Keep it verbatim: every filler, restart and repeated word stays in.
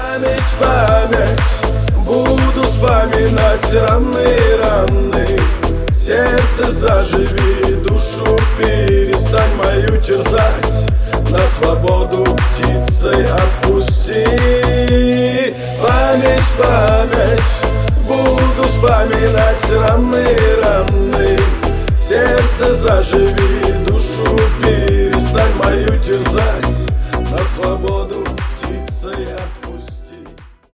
Память, память, буду вспоминать раны, раны. Сердце заживи, душу перестань мою терзать, на свободу птицей отпусти. Память, память, буду вспоминать раны, раны. Сердце заживи, душу перестань мою терзать, на свободу птицей отпусти.